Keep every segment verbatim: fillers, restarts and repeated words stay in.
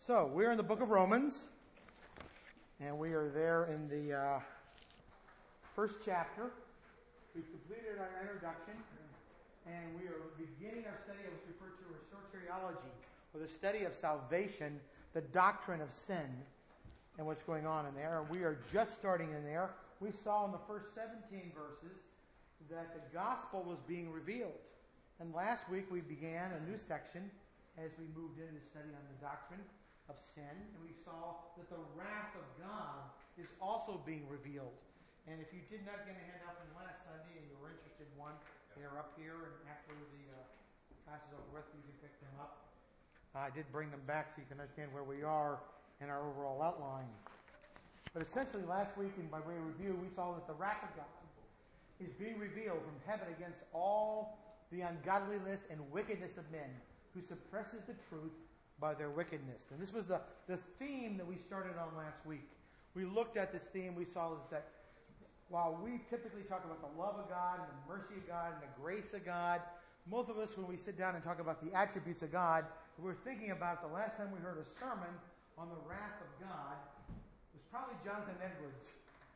So, we're in the book of Romans, and we are there in the uh, first chapter. We've completed our introduction, and we are beginning our study of what's referred to as soteriology, or the study of salvation, the doctrine of sin, and what's going on in there. We are just starting in there. We saw in the first seventeen verses that the gospel was being revealed. And last week we began a new section as we moved into study on the doctrine of sin, and we saw that the wrath of God is also being revealed. And if you did not get a handout from last Sunday and you were interested in one, they're up here, and after the uh, class is over with, you can pick them up. Uh, I did bring them back so you can understand where we are in our overall outline. But essentially last week, and by way of review, we saw that the wrath of God is being revealed from heaven against all the ungodliness and wickedness of men who suppresses the truth by their wickedness. And this was the, the theme that we started on last week. We looked at this theme. We saw that while we typically talk about the love of God and the mercy of God and the grace of God, most of us, when we sit down and talk about the attributes of God, we're thinking about the last time we heard a sermon on the wrath of God was probably Jonathan Edwards.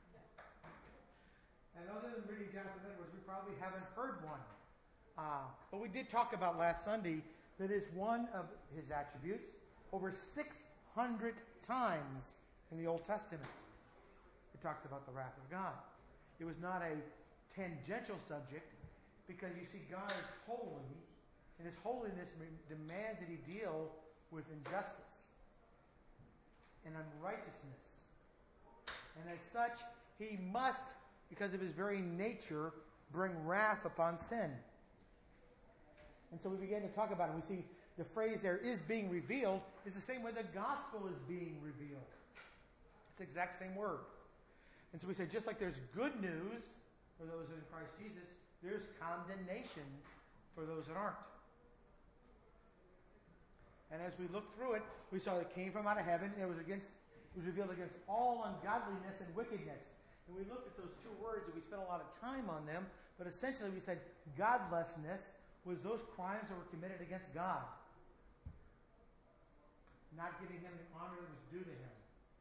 And other than reading Jonathan Edwards, we probably haven't heard one. Uh, but we did talk about last Sunday that is one of his attributes over six hundred times in the Old Testament. It talks about the wrath of God. It was not a tangential subject because you see God is holy, and his holiness demands that he deal with injustice and unrighteousness. And as such, he must, because of his very nature, bring wrath upon sin. And so we began to talk about it. We see the phrase there, is being revealed, is the same way the gospel is being revealed. It's the exact same word. And so we said, just like there's good news for those in Christ Jesus, there's condemnation for those that aren't. And as we looked through it, we saw it came from out of heaven. It was against, it was revealed against all ungodliness and wickedness. And we looked at those two words and we spent a lot of time on them. But essentially we said godlessness was those crimes that were committed against God. Not giving him the honor that was due to him.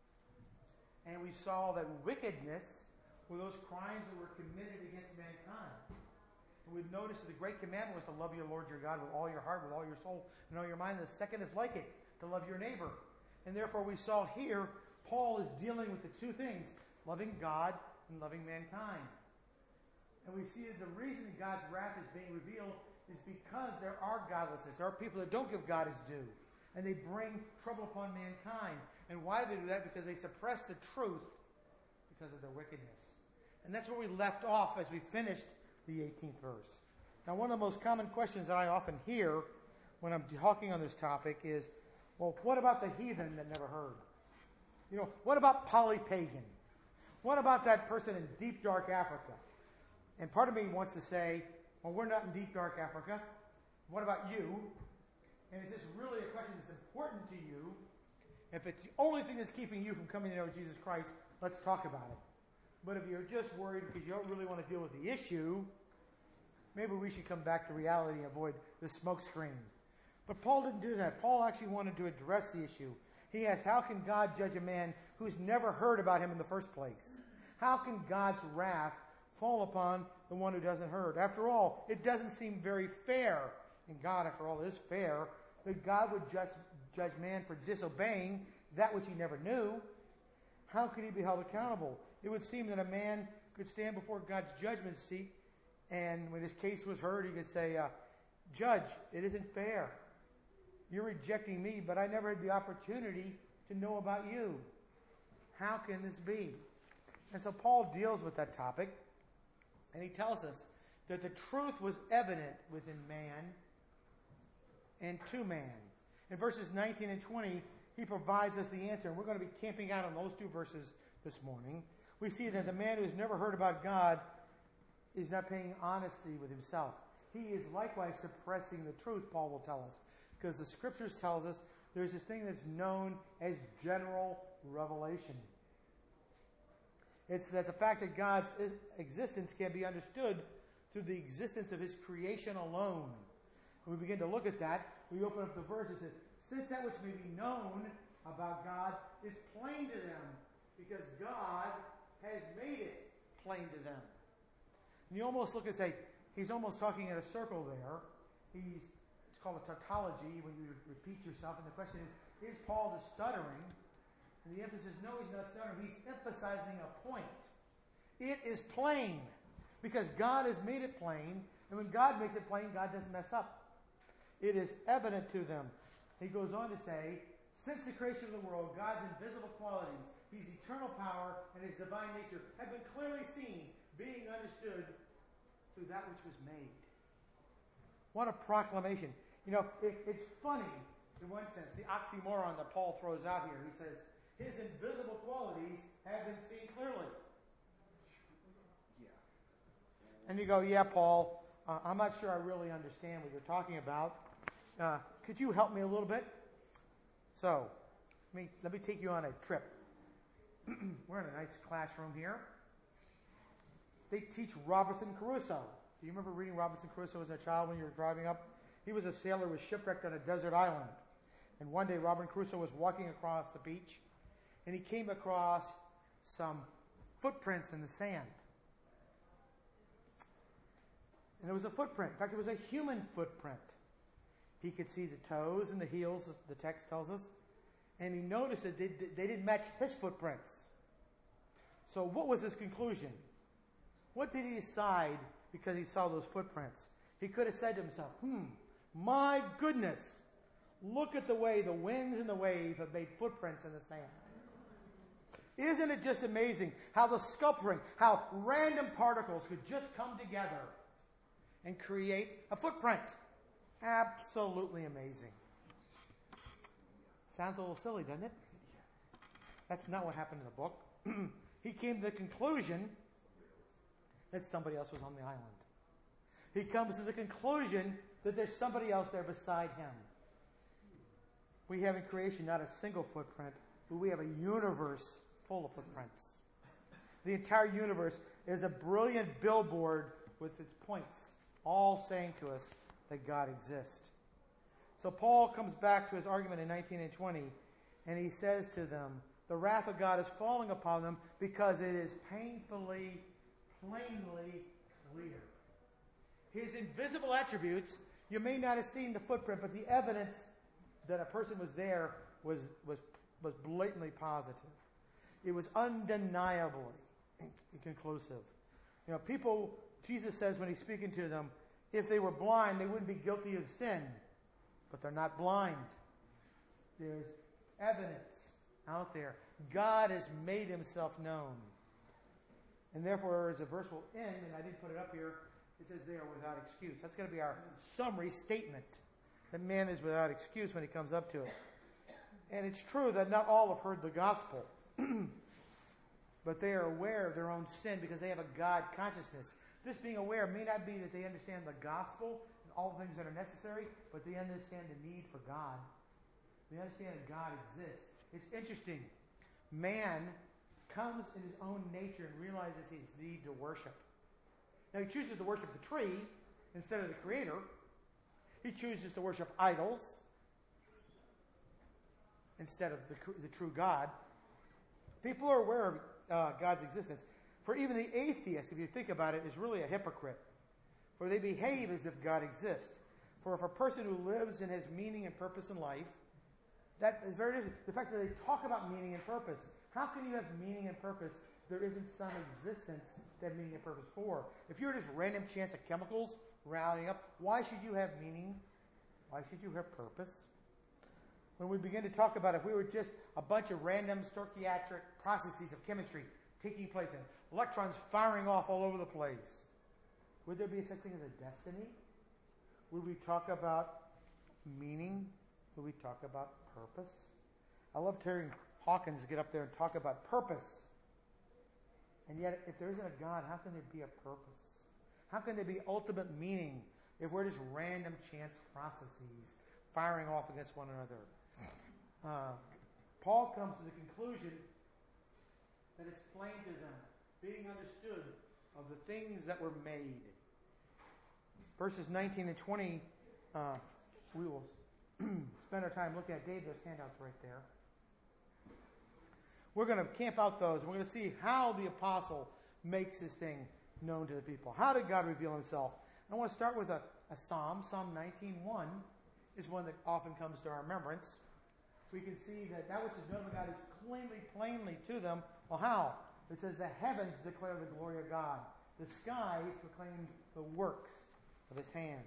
And we saw that wickedness were those crimes that were committed against mankind. And we've noticed that the great commandment was to love your Lord your God with all your heart, with all your soul, and all your mind. And the second is like it, to love your neighbor. And therefore we saw here, Paul is dealing with the two things, loving God and loving mankind. And we see that the reason God's wrath is being revealed is because there are godlessness. There are people that don't give God his due. And they bring trouble upon mankind. And why do they do that? Because they suppress the truth because of their wickedness. And that's where we left off as we finished the eighteenth verse. Now, one of the most common questions that I often hear when I'm talking on this topic is, well, what about the heathen that never heard? You know, what about polypagan? What about that person in deep, dark Africa? And part of me wants to say, well, we're not in deep, dark Africa. What about you? And is this really a question that's important to you? If it's the only thing that's keeping you from coming to know Jesus Christ, let's talk about it. But if you're just worried because you don't really want to deal with the issue, maybe we should come back to reality and avoid the smoke screen. But Paul didn't do that. Paul actually wanted to address the issue. He asked, how can God judge a man who's never heard about him in the first place? How can God's wrath fall upon the one who doesn't heard? After all, it doesn't seem very fair, and God, after all, is fair, that God would judge, judge man for disobeying that which he never knew. How could he be held accountable? It would seem that a man could stand before God's judgment seat, and when his case was heard, he could say, uh, Judge, it isn't fair. You're rejecting me, but I never had the opportunity to know about you. How can this be? And so Paul deals with that topic. And he tells us that the truth was evident within man and to man. In verses nineteen and twenty, he provides us the answer. And we're going to be camping out on those two verses this morning. We see that the man who has never heard about God is not paying honesty with himself. He is likewise suppressing the truth, Paul will tell us. Because the scriptures tells us there's this thing that's known as general revelation. It's that the fact that God's existence can be understood through the existence of his creation alone. When we begin to look at that, we open up the verse. It says, since that which may be known about God is plain to them because God has made it plain to them. And you almost look and say, he's almost talking in a circle there. He's, it's called a tautology when you repeat yourself. And the question is, is Paul just stuttering? And the emphasis, no, he's not stuttering. He's emphasizing a point. It is plain because God has made it plain. And when God makes it plain, God doesn't mess up. It is evident to them. He goes on to say, since the creation of the world, God's invisible qualities, his eternal power, and his divine nature have been clearly seen, being understood through that which was made. What a proclamation. You know, it, it's funny, in one sense, the oxymoron that Paul throws out here. He says, his invisible qualities have been seen clearly. Yeah. And you go, yeah, Paul, uh, I'm not sure I really understand what you're talking about. Uh, could you help me a little bit? So, let me, let me take you on a trip. We're in a nice classroom here. They teach Robinson Crusoe. Do you remember reading Robinson Crusoe as a child when you were driving up? He was a sailor who was shipwrecked on a desert island. And one day Robinson Crusoe was walking across the beach, and he came across some footprints in the sand. And it was a footprint. In fact, it was a human footprint. He could see the toes and the heels, the text tells us. And he noticed that they, they didn't match his footprints. So what was his conclusion? What did he decide because he saw those footprints? He could have said to himself, hmm, my goodness, look at the way the winds and the wave have made footprints in the sand. Isn't it just amazing how the sculpturing, how random particles could just come together and create a footprint? Absolutely amazing. Sounds a little silly, doesn't it? That's not what happened in the book. He came to the conclusion that somebody else was on the island. He comes to the conclusion that there's somebody else there beside him. We have in creation not a single footprint, but we have a universe full of footprints. The entire universe is a brilliant billboard with its points, all saying to us that God exists. So Paul comes back to his argument in nineteen and twenty, and he says to them, the wrath of God is falling upon them because it is painfully, plainly clear. His invisible attributes, you may not have seen the footprint, but the evidence that a person was there was, was, was blatantly positive. It was undeniably conclusive. You know, people, Jesus says when he's speaking to them, if they were blind, they wouldn't be guilty of sin. But they're not blind. There's evidence out there. God has made himself known. And therefore, as the verse will end, and I didn't put it up here, it says they are without excuse. That's going to be our summary statement. That man is without excuse when he comes up to it. And it's true that not all have heard the gospel. But they are aware of their own sin because they have a God consciousness. This being aware may not be that they understand the gospel and all the things that are necessary, but they understand the need for God. They understand that God exists. It's interesting. Man comes in his own nature and realizes his need to worship. Now he chooses to worship the tree instead of the Creator. He chooses to worship idols instead of the, the true God. People are aware of uh, God's existence. For even the atheist, if you think about it, is really a hypocrite. For they behave as if God exists. For if a person who lives and has meaning and purpose in life, that is very different. The fact that they talk about meaning and purpose. How can you have meaning and purpose if there isn't some existence to have meaning and purpose for? If you're just random chance of chemicals rounding up, why should you have meaning? Why should you have purpose? When we begin to talk about if we were just a bunch of random stoichiometric processes of chemistry taking place and electrons firing off all over the place, would there be such thing as a destiny? Would we talk about meaning? Would we talk about purpose? I loved hearing Hawkins get up there and talk about purpose. And yet, if there isn't a God, how can there be a purpose? How can there be ultimate meaning if we're just random chance processes firing off against one another? Uh, Paul comes to the conclusion that it's plain to them, being understood of the things that were made. Verses nineteen and twenty, uh, we will spend our time looking at. Dave, there's handouts right there. We're going to camp out those. We're going to see how the apostle makes this thing known to the people. How did God reveal himself? I want to start with a, a psalm. Psalm nineteen one is one that often comes to our remembrance. We can see that that which is known of God is plainly, plainly to them. Well, how? It says, the heavens declare the glory of God. The skies proclaim the works of his hands.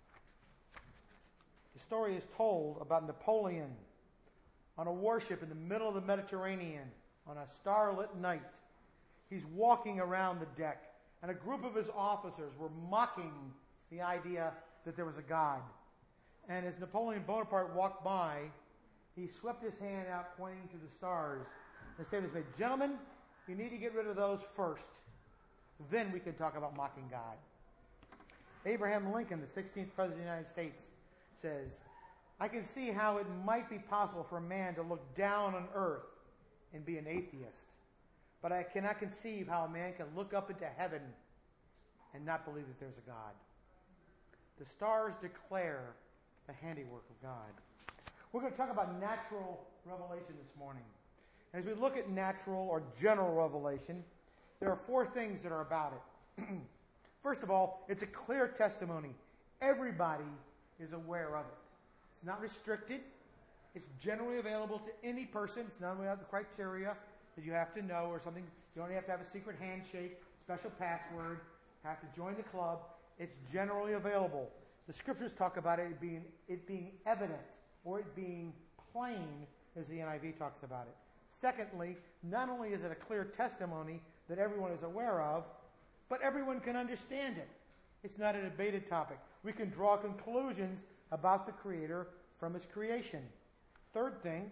The story is told about Napoleon on a warship in the middle of the Mediterranean on a starlit night. He's walking around the deck, and a group of his officers were mocking the idea that there was a God. And as Napoleon Bonaparte walked by, he swept his hand out pointing to the stars and said, gentlemen, you need to get rid of those first. Then we can talk about mocking God. Abraham Lincoln, the sixteenth President of the United States, says, I can see how it might be possible for a man to look down on earth and be an atheist. But I cannot conceive how a man can look up into heaven and not believe that there's a God. The stars declare the handiwork of God. We're going to talk about natural revelation this morning. And as we look at natural or general revelation, there are four things that are about it. First of all, it's a clear testimony. Everybody is aware of it. It's not restricted. It's generally available to any person. It's not without the criteria that you have to know or something. You only have to have a secret handshake, special password, have to join the club. It's generally available. The scriptures talk about it being, it being evident or it being plain, as the N I V talks about it. Secondly, not only is it a clear testimony that everyone is aware of, but everyone can understand it. It's not a debated topic. We can draw conclusions about the Creator from his creation. Third thing,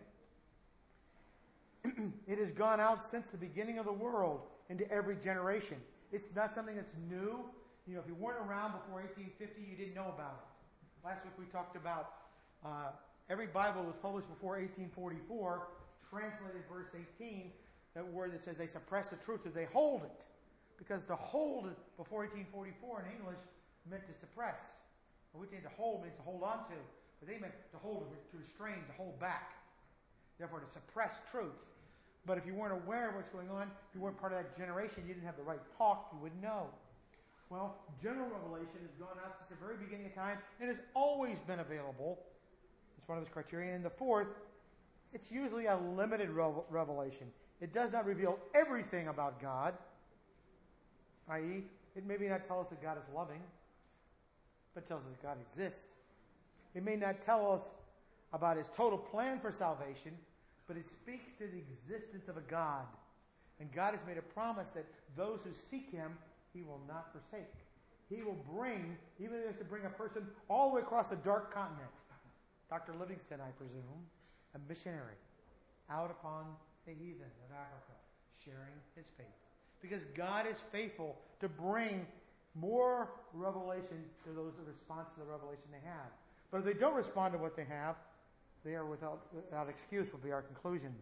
it has gone out since the beginning of the world into every generation. It's not something that's new. You know, if you weren't around before eighteen fifty, you didn't know about it. Last week we talked about uh, every Bible was published before eighteen forty-four, translated verse eighteen, that word that says they suppress the truth, that they hold it. Because to hold it before eighteen forty-four in English meant to suppress. What we think to hold means to hold on to. But they meant to hold, to restrain, to hold back. Therefore, to suppress truth. But if you weren't aware of what's going on, if you weren't part of that generation, you didn't have the right talk, you wouldn't know. Well, general revelation has gone out since the very beginning of time and has always been available. It's one of its criteria. And the fourth, it's usually a limited revelation. It does not reveal everything about God, that is, it may not tell us that God is loving, but tells us that God exists. It may not tell us about his total plan for salvation, but it speaks to the existence of a God. And God has made a promise that those who seek him, he will not forsake. He will bring, even if he has to bring a person all the way across the dark continent, Doctor Livingston, I presume, a missionary, out upon the heathen of Africa, sharing his faith. Because God is faithful to bring more revelation to those that respond to the revelation they have. But if they don't respond to what they have, they are without, without excuse, will be our conclusion.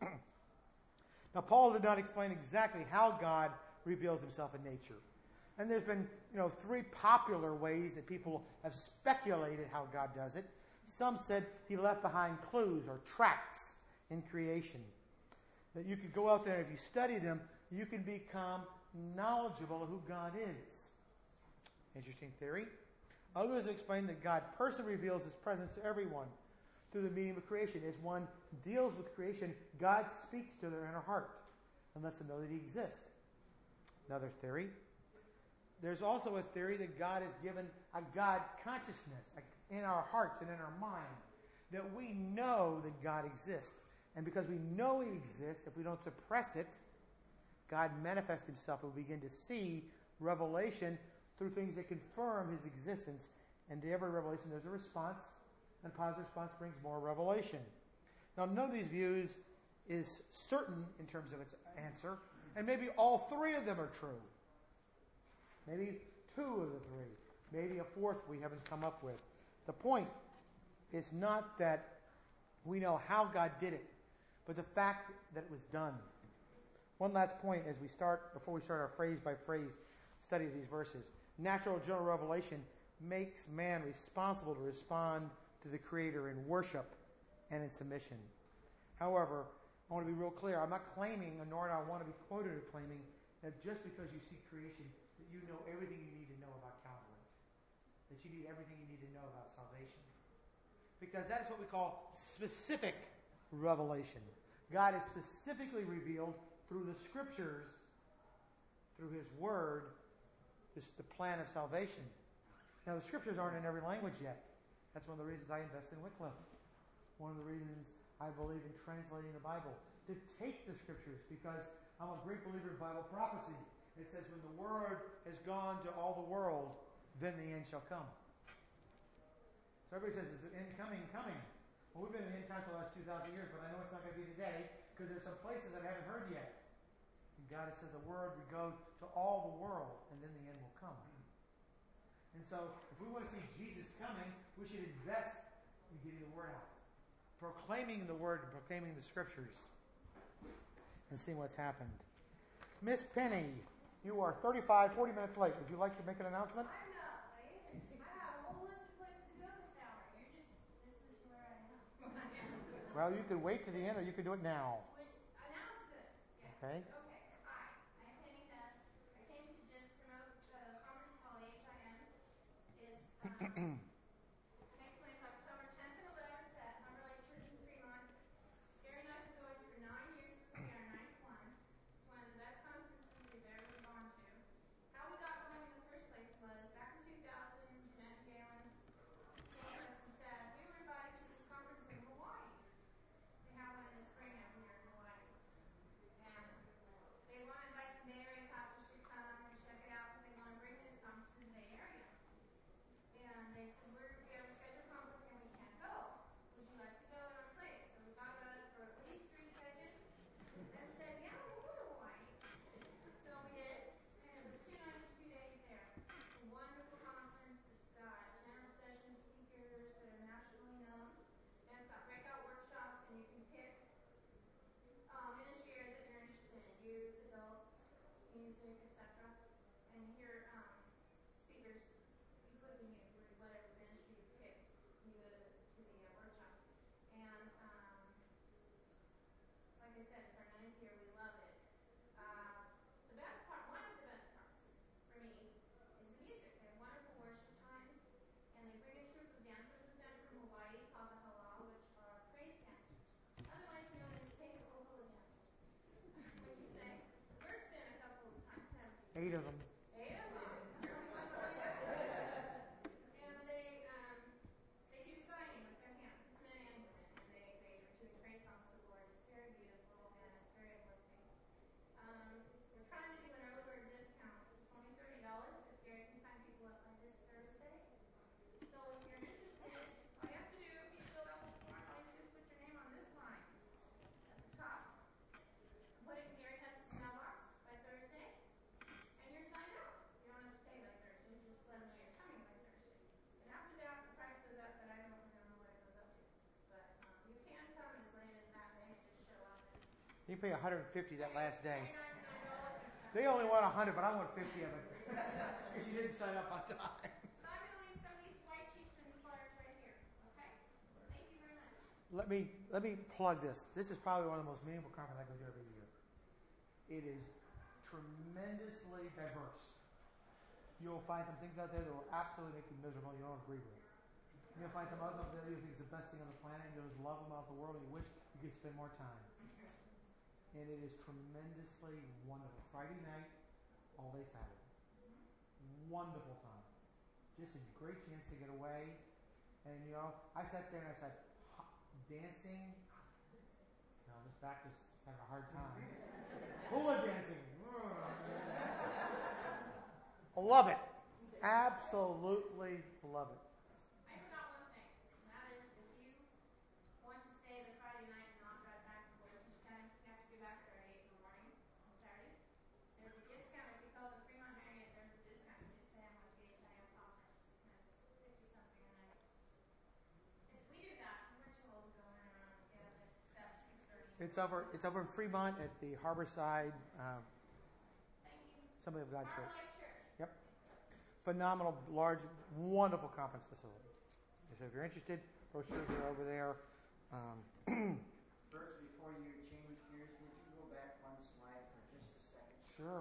Now, Paul did not explain exactly how God reveals himself in nature. And there's been, you know, three popular ways that people have speculated how God does it. Some said he left behind clues or tracks in creation. That you could go out there, and if you study them, you can become knowledgeable of who God is. Interesting theory. Others explain that God personally reveals his presence to everyone through the medium of creation. As one deals with creation, God speaks to their inner heart and lets them know that he exists. Another theory. There's also a theory that God has given a God consciousness in our hearts and in our mind, that we know that God exists. And because we know he exists, if we don't suppress it, God manifests himself, and we begin to see revelation through things that confirm his existence. And to every revelation, there's a response, and a positive response brings more revelation. Now, none of these views is certain in terms of its answer, and maybe all three of them are true. Maybe two of the three. Maybe a fourth we haven't come up with. The point is not that we know how God did it, but the fact that it was done. One last point as we start, before we start our phrase-by-phrase study of these verses. Natural general revelation makes man responsible to respond to the Creator in worship and in submission. However, I want to be real clear. I'm not claiming, nor do I want to be quoted as claiming, that just because you see creation, that you know everything you need to know about Calvary. That you need everything you need to know about salvation. Because that is what we call specific revelation. God is specifically revealed through the Scriptures, through His Word, this, the plan of salvation. Now, the Scriptures aren't in every language yet. That's one of the reasons I invest in Wycliffe. One of the reasons I believe in translating the Bible. To take the Scriptures, because I'm a great believer in Bible prophecy. It says, when the Word has gone to all the world, then the end shall come. So everybody says, is the end coming? Coming. Well, we've been in the end time for the last two thousand years, but I know it's not going to be today, because there's some places that I haven't heard yet. And God has said the Word would go to all the world, and then the end will come. And so, if we want to see Jesus coming, we should invest in getting the Word out. Proclaiming the Word, proclaiming the Scriptures, and seeing what's happened. Miss Penny, you are thirty-five, forty minutes late. Would you like to make an announcement? I'm not late. I have a whole list of places to go this hour. You're just, this is where I am. Well, you can wait to the end, or you can do it now. Wait, uh, now it's good. Yeah. Okay. Okay. Hi. I'm Penny Hess. I came to just promote a conference called H I M. It's um, takes place October tenth and eleventh at Humber Lake Church in Fremont. Gary and I have been going for nine years. This will be our ninth one. It's one of the best conferences we've ever gone to. How we got going in the first place was back in two thousand, Jeanette and Galen came to us and said, we were invited to this conference in Hawaii. They have one in the spring every year in Hawaii. And they want to invite some Bay Area pastors to come and check it out because they want to bring this conference to the Bay Area. And they said, we're, we have a scheduled conflict and we can't go. Would you like to go in our place? So we thought about it for at least three seconds and said, yeah, we'll go to Hawaii. So we did. And it was two nights, two days there. It's a wonderful conference. It's got general session speakers that are nationally known. And it's got breakout workshops, and you can pick um, ministry areas that you're interested in, youth, adults, music, et cetera. And hear um, speakers, including you, whatever ministry you pick, you go to, to the uh, workshops. And um, like I said, it's our ninth year. We love it. Uh, the best part, one of the best parts for me, is the music. They have wonderful worship times, and they bring a troupe of dancers with them from Hawaii called the Halal, which are praise dancers, otherwise known as Teisa'ohula dancers. When you say, Bert's been a couple of times, haven't you? Eight of them. Eight of them. You're only one behind us. And they um, they do signing with their hands. It's men and women, and they they are doing praise songs to the Lord. It's very beautiful and it's very uplifting. Um, we're trying to do an early bird discount. It's only thirty dollars if Gary can sign people up by this Thursday. So if you're interested, all you have to do if you fill out the form, all you do is put your name on this line at the top. Put it in Gary Hess's mailbox by Thursday, and you're signed up. You don't have to pay by Thursday. Just let them know you're coming by Thursday. And after that, the price goes up, but I don't, I don't know what it goes up to. But um, you can come as late as that day and just show up. And You pay one hundred fifty that last day. ninety-nine dollars or something. They only want one hundred, but I want fifty of it. Because you didn't sign up on time. So I'm going to leave some of these white sheets and flyers right here. Okay? Thank you very much. Let me let me plug this. This is probably one of the most meaningful conferences I go to every year. It is tremendously diverse. You'll find some things out there that will absolutely make you miserable and you don't agree with. You'll find some other things that you think is the best thing on the planet and you'll just love them out the world and you wish you could spend more time. And it is tremendously wonderful. Friday night, all day Saturday. Wonderful time. Just a great chance to get away. And you know, I sat there and I said, dancing. No, this Baptist is having a hard time. Hula dancing. I love it. Absolutely love it. I forgot one thing, and that is if you want to stay the Friday night and not drive back and forth, because you kind of have to be back there at eight in the morning on Saturday, there's a discount. If you call the Fremont Marriott, there's a discount. You just say I'm with the H I M conference, and it's fifty something a night. If we do that, we're too old to go around and get up at seven, six thirty. It's over. It's over in Fremont at the Harborside um, Thank you. Assembly of God Harbor Church. Lake Church. Yep. Phenomenal, large, wonderful conference facility. So if you're interested, brochures are over there. Um, First, before you change Sure.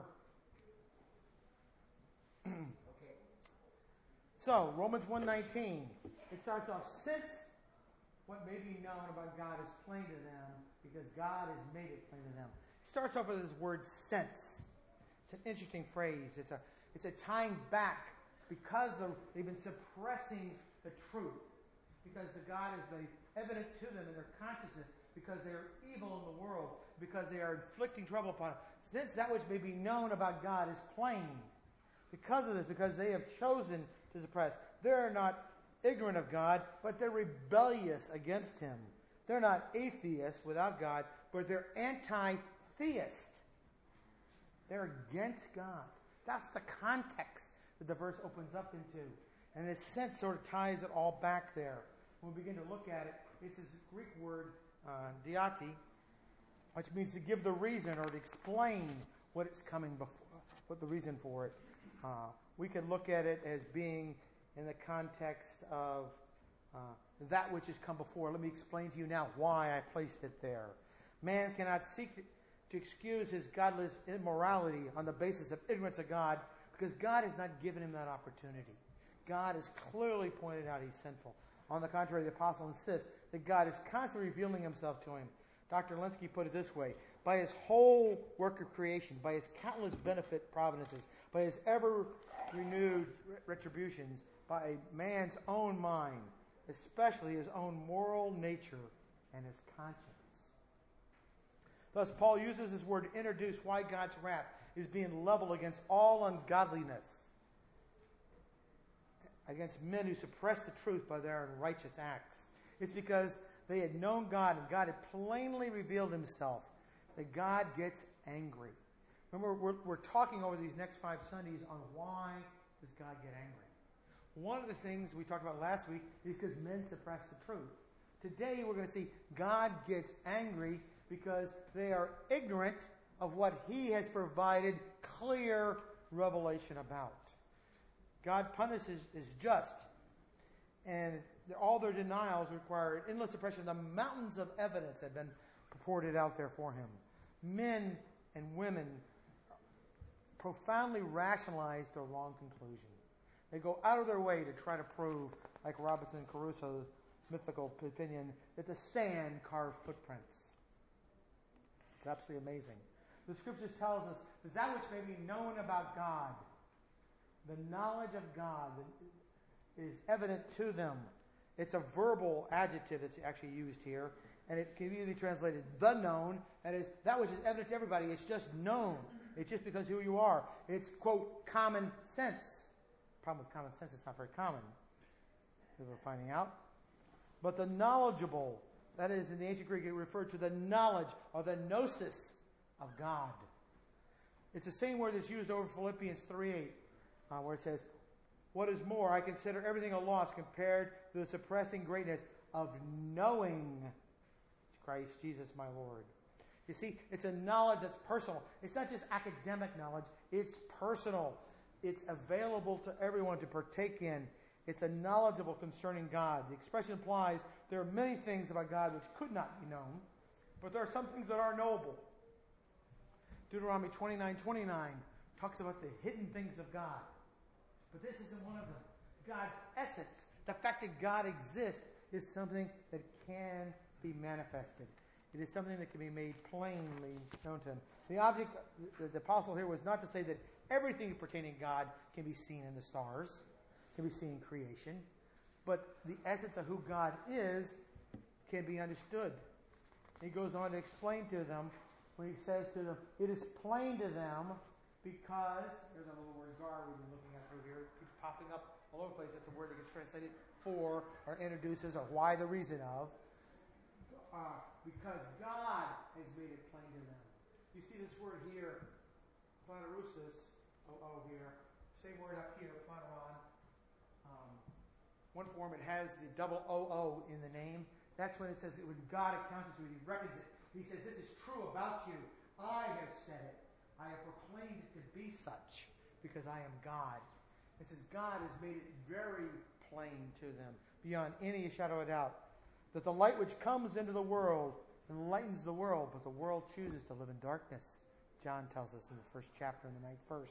Okay. So, Romans one nineteen, it starts off, since what may be known about God is plain to them, because God has made it plain to them. It starts off with this word since. It's an interesting phrase. It's a, it's a tying back because the, they've been suppressing the truth. Because the God has been evident to them in their consciousness, because they are evil in the world, because they are inflicting trouble upon it. Since that which may be known about God is plain, because of this, because they have chosen to suppress. They're not ignorant of God, but they're rebellious against Him. They're not atheists without God, but they're anti-theist. They're against God. That's the context that the verse opens up into. And in a sense, sort of ties it all back there. When we begin to look at it, it's this Greek word, uh, diati, which means to give the reason or to explain what it's coming before, what the reason for it. Uh, we can look at it as being in the context of uh, that which has come before. Let me explain to you now why I placed it there. Man cannot seek to, to excuse his godless immorality on the basis of ignorance of God, because God has not given him that opportunity. God has clearly pointed out he's sinful. On the contrary, the apostle insists that God is constantly revealing himself to him. Doctor Lenski put it this way: by his whole work of creation, by his countless benefit providences, by his ever-renewed retributions, by man's own mind, especially his own moral nature and his conscience. Thus, Paul uses this word to introduce why God's wrath is being leveled against all ungodliness, against men who suppress the truth by their unrighteous acts. It's because they had known God and God had plainly revealed himself that God gets angry. Remember, we're, we're talking over these next five Sundays on why does God get angry. One of the things we talked about last week is because men suppress the truth. Today we're going to see God gets angry because they are ignorant of what he has provided clear revelation about. God punishes is just, and all their denials require endless suppression. The mountains of evidence have been purported out there for him. Men and women profoundly rationalize their wrong conclusion. They go out of their way to try to prove, like Robinson Crusoe's mythical opinion, that the sand carved footprints. It's absolutely amazing. The scriptures tells us that that which may be known about God, the knowledge of God is evident to them. It's a verbal adjective that's actually used here, and it can be either translated the known, that is, that which is evident to everybody. It's just known. It's just because who you are. It's, quote, common sense. Problem with common sense, it's not very common, as we're finding out. But the knowledgeable, that is, in the ancient Greek, it referred to the knowledge or the gnosis of God. It's the same word that's used over Philippians three eight, uh, where it says, what is more, I consider everything a loss compared to the surpassing greatness of knowing Christ Jesus my Lord. You see, it's a knowledge that's personal. It's not just academic knowledge. It's personal. It's available to everyone to partake in. It's a knowledgeable concerning God. The expression implies there are many things about God which could not be known, but there are some things that are knowable. Deuteronomy twenty-nine twenty-nine talks about the hidden things of God. But this isn't one of them. God's essence, the fact that God exists, is something that can be manifested. It is something that can be made plainly known to him. The object, the, the apostle here was not to say that everything pertaining to God can be seen in the stars, can be seen in creation, but the essence of who God is can be understood. He goes on to explain to them when he says to them, it is plain to them because, there's a little word gar we've been looking at through here, it keeps popping up all over the place. That's a word that gets translated for or introduces or why the reason of. Uh, because God has made it plain to them. You see this word here, planerusis, oh, oh here, same word up here, planeron. Um, one form, it has the double O O in the name. That's when it says that when God accounts to it, he reckons it. He says, this is true about you. I have said it. I have proclaimed it to be such because I am God. It says God has made it very plain to them, beyond any shadow of doubt, that the light which comes into the world enlightens the world, but the world chooses to live in darkness John tells us in the first chapter, in the ninth verse.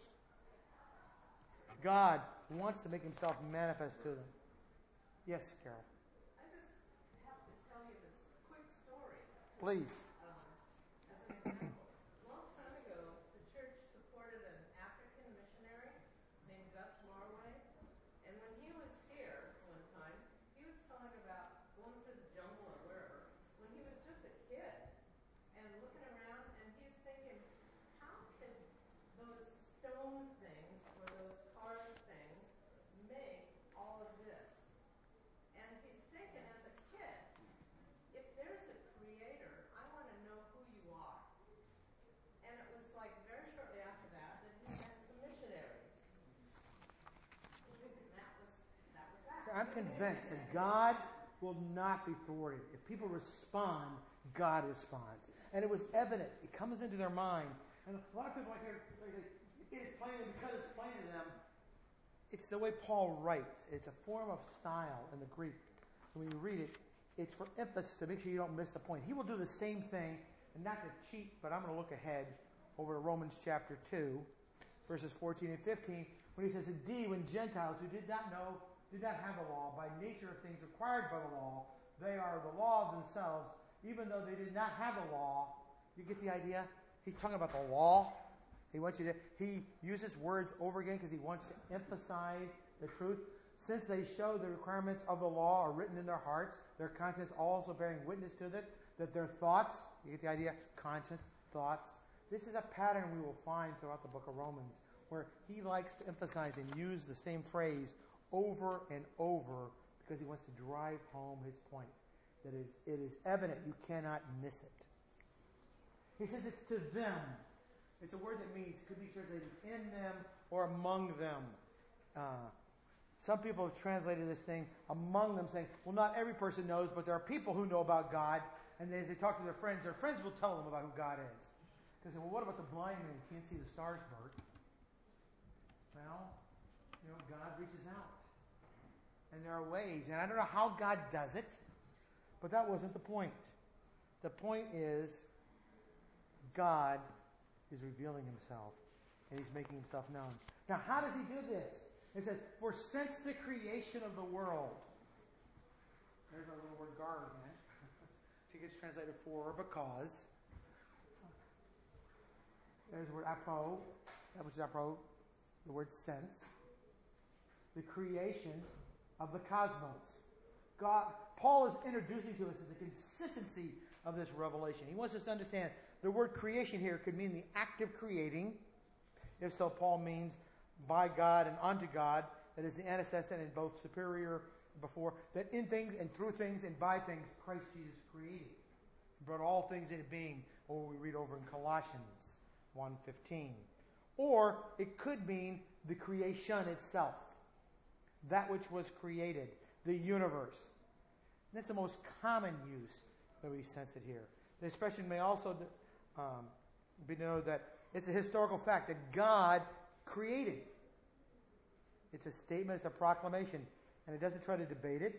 God wants to make himself manifest to them. Yes, Carol. I just have to tell you this quick story. Please. Um, as an example, a long time ago, the church supported an African missionary named Gus Marway. And when he was here one time, he was telling about going through the jungle or wherever, when he was just a kid and looking around, and he's thinking, how can those stone things or those carved things make all of this? And he's thinking as a kid, if there's a creator, I want to know who you are. And it was like very shortly after that that he had some missionaries. And that was that. Was that. So I'm convinced that God will not be thwarted. If people respond, God responds. And it was evident. It comes into their mind. And a lot of people like here, they say, it is plain, and because it's plain to them, it's the way Paul writes. It's a form of style in the Greek. When you read it, it's for emphasis to make sure you don't miss the point. He will do the same thing, and not to cheat, but I'm going to look ahead over to Romans chapter two, verses fourteen and fifteen, when he says, indeed, when Gentiles who did not know, did not have the law, by nature of things required by the law, they are the law of themselves, even though they did not have the law. You get the idea? He's talking about the law. He wants you to, he uses words over again because he wants to emphasize the truth. Since they show the requirements of the law are written in their hearts, their conscience also bearing witness to it, that their thoughts, you get the idea, conscience, thoughts. This is a pattern we will find throughout the book of Romans, where he likes to emphasize and use the same phrase over and over because he wants to drive home his point. That is, it is evident, you cannot miss it. He says it's to them. It's a word that means, could be translated in them or among them. Uh, some people have translated this thing among them, saying, well, not every person knows, but there are people who know about God. And as they talk to their friends, their friends will tell them about who God is. They say, well, what about the blind man who can't see the stars, Bert? Well, you know, God reaches out. And there are ways. And I don't know how God does it, but that wasn't the point. The point is, God is revealing himself, and he's making himself known. Now, how does he do this? It says, for since the creation of the world, there's our little word gar again. So it gets translated for or because. There's the word apro, that which is apro, the word sense. The creation of the cosmos. God, Paul is introducing to us the consistency of this revelation. He wants us to understand the word creation here could mean the act of creating. If so, Paul means by God and unto God. That is the antecedent in both superior and before. That in things and through things and by things, Christ Jesus created. He brought all things into being, or we read over in Colossians one fifteen. Or it could mean the creation itself. That which was created. The universe. And that's the most common use that we sense it here. The expression may also um, be to know that it's a historical fact that God created. It's a statement, it's a proclamation, and it doesn't try to debate it.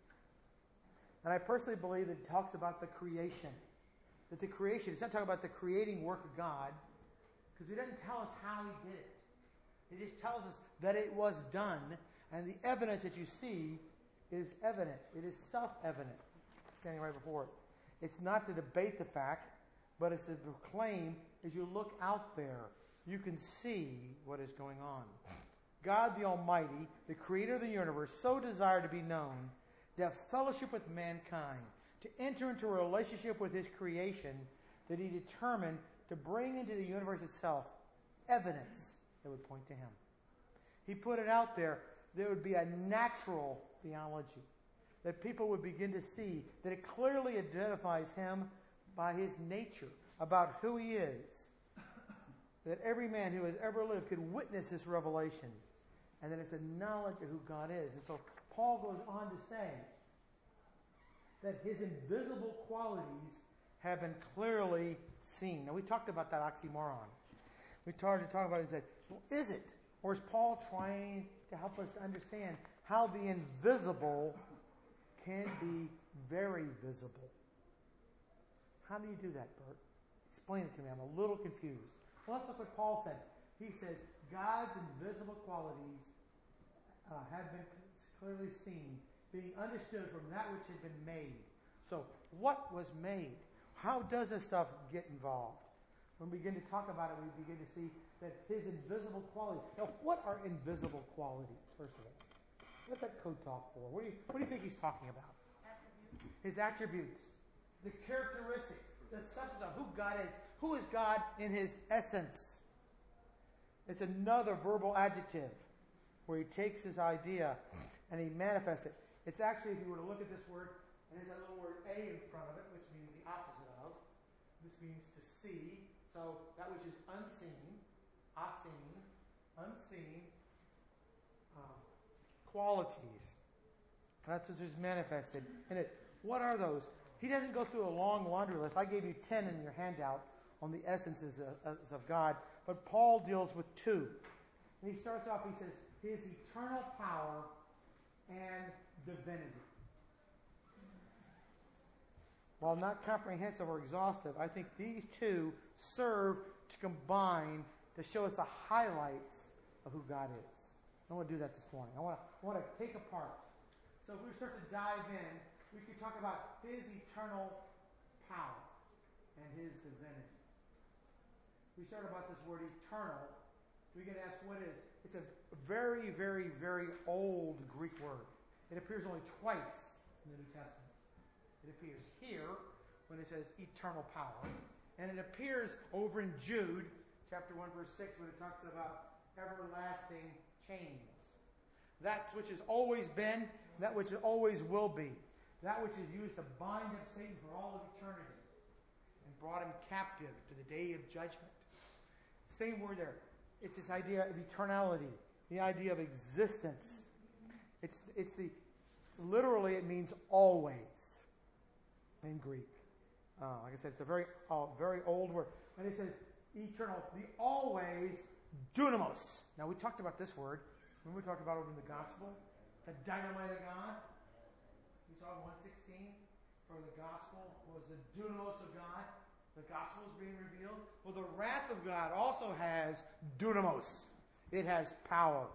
And I personally believe that it talks about the creation. That the creation, it's not talking about the creating work of God, because it doesn't tell us how he did it. It just tells us that it was done, and the evidence that you see is evident. It is self-evident, standing right before it. It's not to debate the fact, but it's to proclaim as you look out there, you can see what is going on. God the Almighty, the creator of the universe, so desired to be known, to have fellowship with mankind, to enter into a relationship with his creation, that he determined to bring into the universe itself evidence that would point to him. He put it out there. There would be a natural theology, that people would begin to see that it clearly identifies him by his nature, about who he is, that every man who has ever lived could witness this revelation, and that it's a knowledge of who God is. And so Paul goes on to say that his invisible qualities have been clearly seen. Now, we talked about that oxymoron. We started to talk about it and said, well, is it? Or is Paul trying to help us to understand how the invisible can be very visible? How do you do that, Bert? Explain it to me. I'm a little confused. Well, let's look what Paul said. He says, God's invisible qualities uh, have been clearly seen, being understood from that which had been made. So, what was made? How does this stuff get involved? When we begin to talk about it, we begin to see that his invisible qualities. Now, what are invisible qualities, first of all? What's that code talk for? What do you, what do you think he's talking about? Attributes. His attributes, the characteristics, the substance of who God is. Who is God in his essence? It's another verbal adjective where he takes his idea and he manifests it. It's actually, if you were to look at this word, and there's that little word a in front of it, which means the opposite of. This means to see. So that which is unseen, aseen, unseen um, qualities. That's what is manifested in it. What are those? He doesn't go through a long laundry list. I gave you ten in your handout on the essences of, of God, but Paul deals with two. And he starts off, he says, his eternal power and divinity. While not comprehensive or exhaustive, I think these two serve to combine to show us the highlights of who God is. I want to do that this morning. I want to, I want to take apart. So if we start to dive in, we could talk about his eternal power and his divinity. We start about this word eternal. We can ask what it is. It's a very, very, very old Greek word. It appears only twice in the New Testament. It appears here when it says eternal power. And it appears over in Jude, chapter one, verse six, when it talks about everlasting chains. That which has always been, that which always will be. That which is used to bind up Satan for all of eternity and brought him captive to the day of judgment. Same word there. It's this idea of eternality, the idea of existence. It's it's the literally it means always in Greek. Uh, like I said, it's a very uh, very old word, and it says eternal, the always dunamos. Now we talked about this word when we talked about it in the gospel, the dynamite of God. We saw one sixteen for the gospel was the dunamos of God. The gospel is being revealed. Well, the wrath of God also has dunamos. It has power.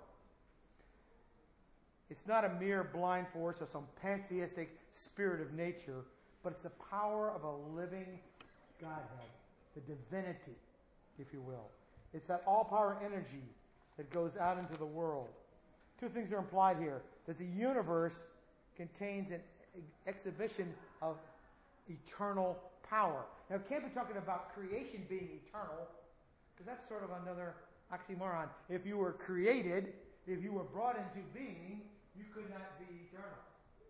It's not a mere blind force or some pantheistic spirit of nature, but it's the power of a living Godhead, the divinity, if you will. It's that all-power energy that goes out into the world. Two things are implied here. That the universe contains an exhibition of eternal power. Now, it can't be talking about creation being eternal, because that's sort of another oxymoron. If you were created, if you were brought into being, you could not be eternal.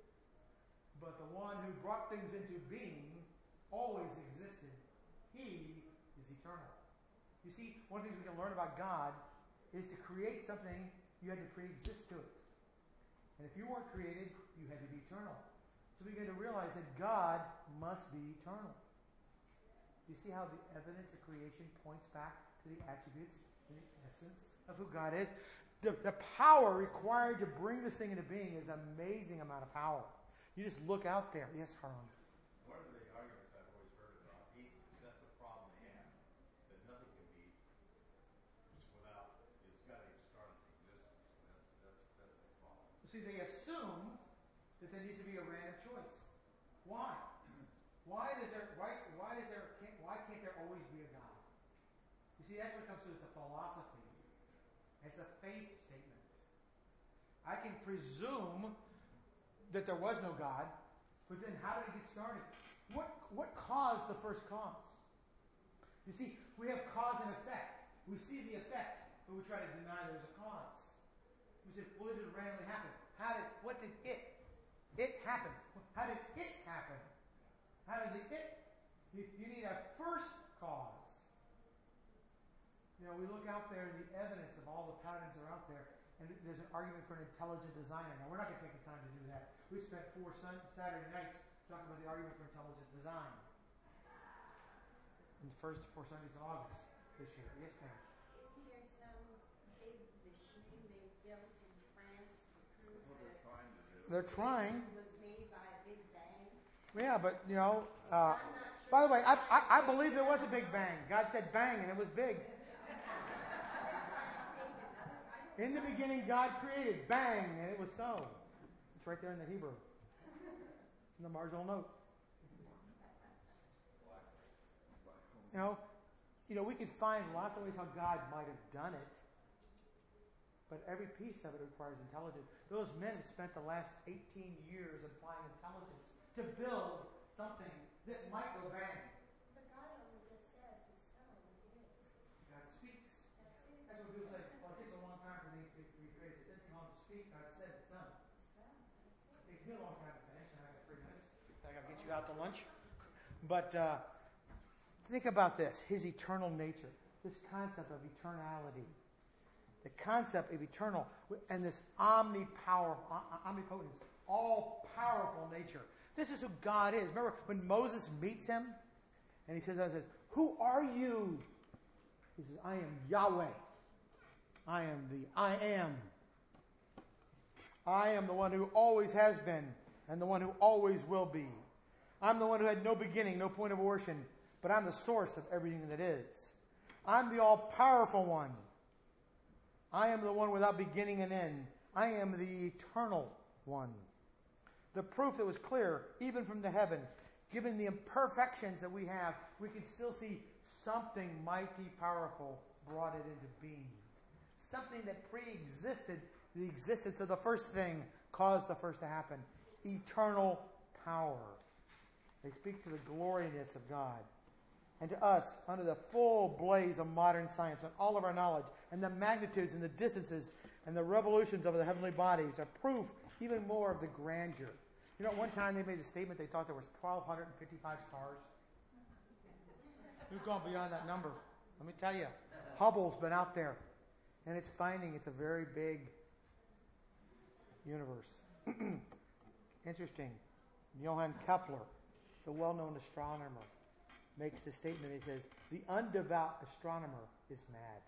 But the one who brought things into being always existed. He is eternal. You see, one of the things we can learn about God is to create something, you had to pre-exist to it. And if you weren't created, you had to be eternal. So we begin to realize that God must be eternal. You see how the evidence of creation points back to the attributes and the essence of who God is? The, the power required to bring this thing into being is an amazing amount of power. You just look out there. Yes, Harlan. One of the arguments I've always heard about atheists, that's the problem they have, that nothing can be without, it's got to start in existence. That's, that's, that's the problem. See, they assume that there needs to be a random choice. Why? Why does there? Why? Why does there? Can't, why can't there always be a God? You see, that's what comes to. It's a philosophy. It's a faith statement. I can presume that there was no God, but then how did it get started? What What caused the first cause? You see, we have cause and effect. We see the effect, but we try to deny there's a cause. We say, well, it didn't randomly happen. How did? What did it? It happen. How did it happen? How did it? it you, you need a first cause. You know, we look out there, the evidence of all the patterns that are out there, and there's an argument for an intelligent designer. Now, we're not going to take the time to do that. We spent four sun, Saturday nights talking about the argument for intelligent design. In the first four Sundays in August this year. Yes, ma'am. Isn't there some big machine they built in France to prove What they're that trying to do. They're trying. it was made by a big bang? Yeah, but, you know, uh, I'm not sure. by the way, I, I, I believe there was a big bang. God said bang, and it was big. In the beginning, God created. Bang! And it was so. It's right there in the Hebrew. It's in the marginal note. You know, you know, we could find lots of ways how God might have done it, but every piece of it requires intelligence. Those men have spent the last eighteen years applying intelligence to build something that might go bang. But God only just says it's so. It is. God speaks. That's it. That's what people say. Well, it takes a long time for things to be created. It doesn't take long to speak. God said it's done. It's done. That's It it. takes me a long time to finish, and I got three minutes. I got to get you out to lunch. But uh, think about this: His eternal nature, this concept of eternality, the concept of eternal, and this omnipower, omnipotence, all-powerful nature. This is who God is. Remember when Moses meets him, and he says, "says Who are you?" He says, "I am Yahweh. I am the I am. I am the one who always has been, and the one who always will be. I'm the one who had no beginning, no point of origin, but I'm the source of everything that is. I'm the all-powerful one. I am the one without beginning and end. I am the eternal one." The proof that was clear, even from the heaven, given the imperfections that we have, we can still see something mighty powerful brought it into being. Something that pre-existed the existence of the first thing caused the first to happen. Eternal power. They speak to the gloriness of God. And to us, under the full blaze of modern science and all of our knowledge, and the magnitudes and the distances and the revolutions of the heavenly bodies are proof even more of the grandeur. You know, at one time they made a statement they thought there was one thousand two hundred fifty-five stars. We've gone beyond that number. Let me tell you, Hubble's been out there, and it's finding it's a very big universe. Interesting. Johann Kepler, the well-known astronomer, makes the statement. He says, "The undevout astronomer is mad."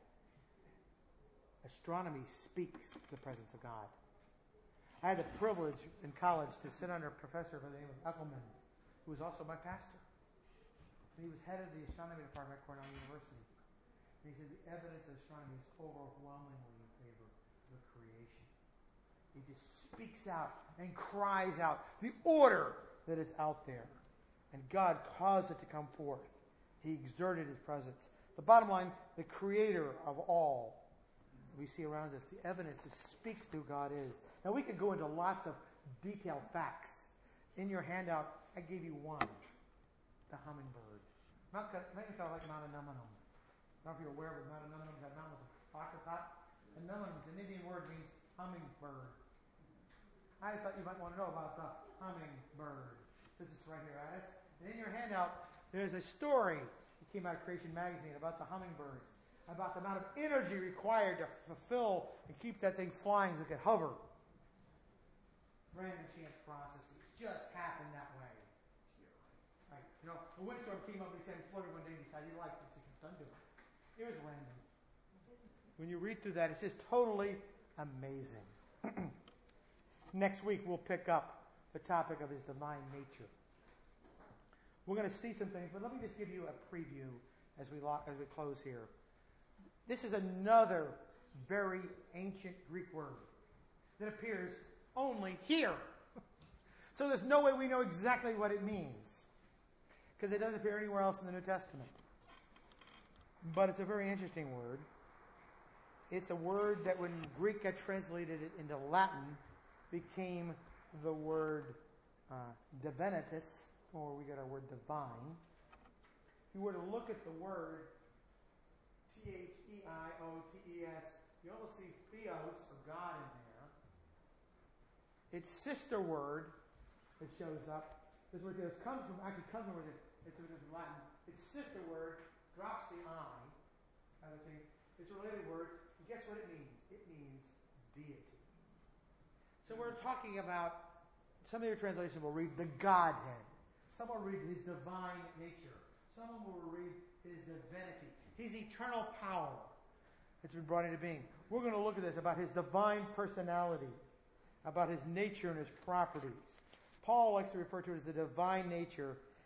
Astronomy speaks the presence of God. I had the privilege in college to sit under a professor by the name of Eckelman, who was also my pastor. And he was head of the astronomy department at Cornell University. And he said the evidence of astronomy is overwhelmingly in favor of the creation. He just speaks out and cries out the order that is out there. And God caused it to come forth. He exerted his presence. The bottom line, the creator of all we see around us, the evidence that speaks to who God is. Now we could go into lots of detailed facts. In your handout, I gave you one. The hummingbird. Mount, maybe kind of like Mount Anuminum. I don't know if you're aware of Mount Anuminum, that mountain with a rock at the top. Anuminum, it's an Indian word, means hummingbird. I just thought you might want to know about the hummingbird, since it's right here at us. And in your handout, there's a story that came out of Creation Magazine about the hummingbird, about the amount of energy required to fulfill and keep that thing flying so it could hover. Random chance processes just happen that way. Right. You know, a windstorm came up and he said he floated one day and decided he liked it, so he kept on doing it. It was random. When you read through that, it's just totally amazing. Next week, we'll pick up the topic of his divine nature. We're going to see some things, but let me just give you a preview as we lock, as we close here. This is another very ancient Greek word that appears only here. So there's no way we know exactly what it means, because it doesn't appear anywhere else in the New Testament. But it's a very interesting word. It's a word that when Greek got translated into Latin became the word uh, divinitas, or we get our word divine. If you were to look at the word T H E I O T E S, you almost see theos, or God, in there. Its sister word that shows up, this word theos comes from, actually comes from, it's from Latin. Its sister word drops the I, kind of thing. It's a related word, and guess what it means? It means deity. So we're talking about, some of your translations will read the Godhead. Some will read his divine nature. Some will read his divinity, his eternal power that's been brought into being. We're going to look at this about his divine personality, about his nature and his properties. Paul likes to refer to it as the divine nature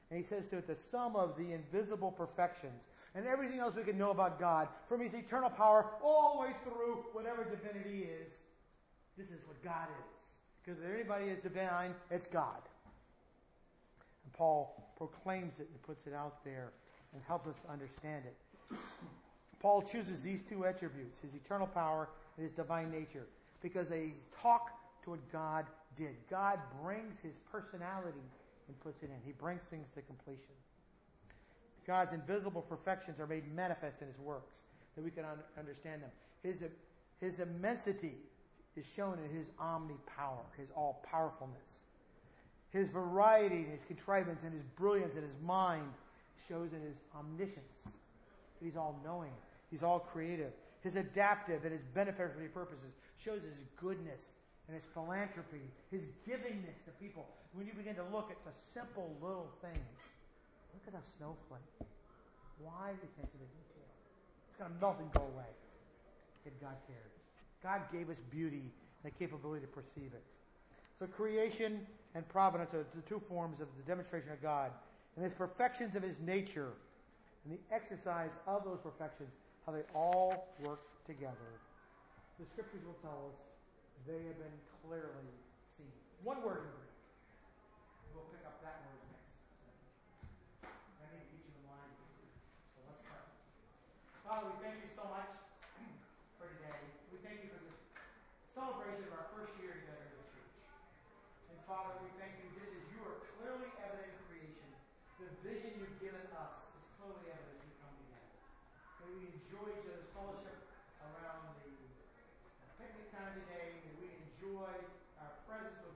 And he says to it, the sum of the invisible perfections and everything else we can know about God, from his eternal power all the way through whatever divinity is, this is what God is. Because if anybody is divine, it's God. And Paul proclaims it and puts it out there and helps us to understand it. Paul chooses these two attributes, his eternal power and his divine nature, because they talk to what God did. God brings his personality and puts it in. He brings things to completion. God's invisible perfections are made manifest in his works, that we can un- understand them. His, his immensity is shown in his omnipower, his all-powerfulness. His variety and his contrivance and his brilliance and his mind shows in his omniscience. He's all-knowing. He's all-creative. His adaptive and his beneficiary purposes shows his goodness and his philanthropy, his givingness to people. When you begin to look at the simple little things, look at the snowflake. Why attention to detail? It's going to melt and go away. Yet God cared. God gave us beauty and the capability to perceive it. So creation and providence are the two forms of the demonstration of God. And his perfections of his nature and the exercise of those perfections, how they all work together. The scriptures will tell us they have been clearly seen. One word in Greek. We'll pick up that word next. I need to get you in line. So let's pray. Father, we thank you so much for today. We thank you for this celebration of our first year together in the church. And Father, we thank you just as you are clearly evident in creation. The vision you've given us is clearly evident as we come together. May we enjoy each other's fellowship around the picnic time today. May we enjoy our presence with